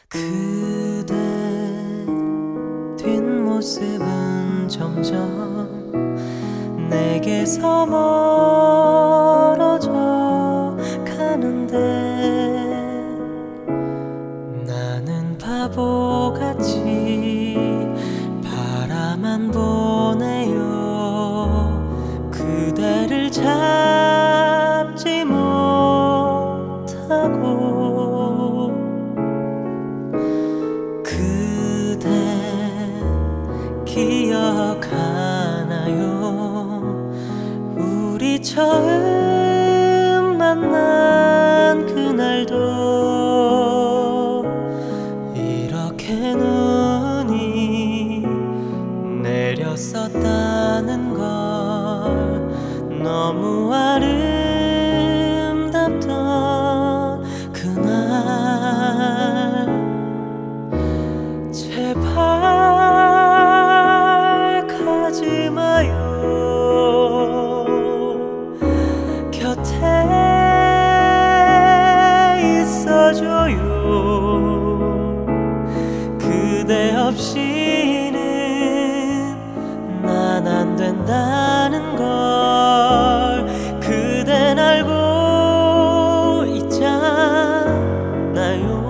그대 뒷모습은 점점 내게서 멀어져 가는데 나는 바보같이 바라만 보네요. 그대를 잡지 못하고 그대 기억하나요? 우리 처음 만난 그날도 이렇게 눈이 내렸었다는 걸 너무 아름답던 그날 제발 가지 마요. 곁에 있어줘요. 그대 없이는 난 안 된다는 걸 그댄 알고 있잖아요.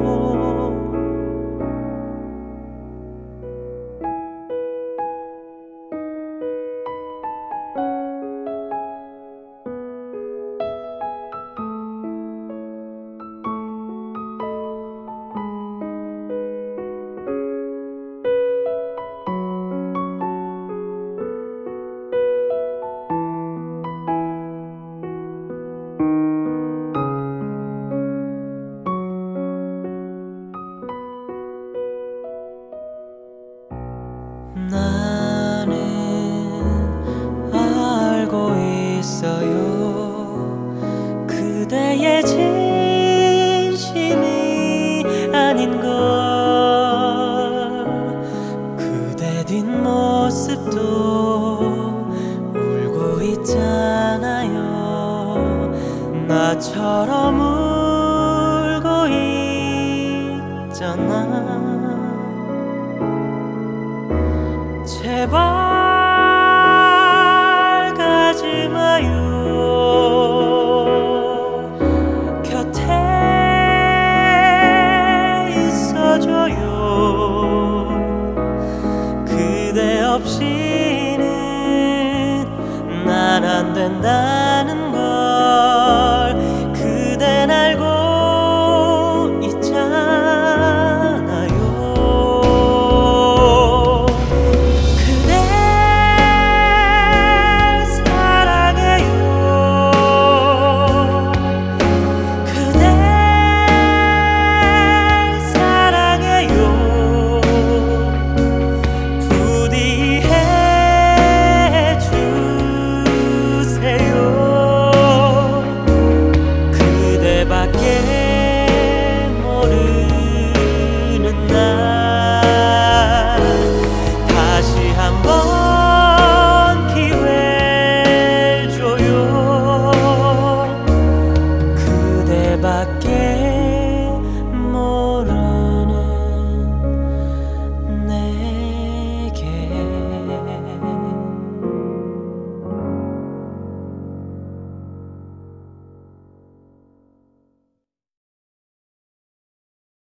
나는 알고 있어요. 그대의 진심이 아닌 걸. 그대 뒷모습도 울고 있잖아요. 나처럼 울고 있잖아. 제발 가지 마요. 곁에 있어줘요. 그대 없이는 난 안 된다.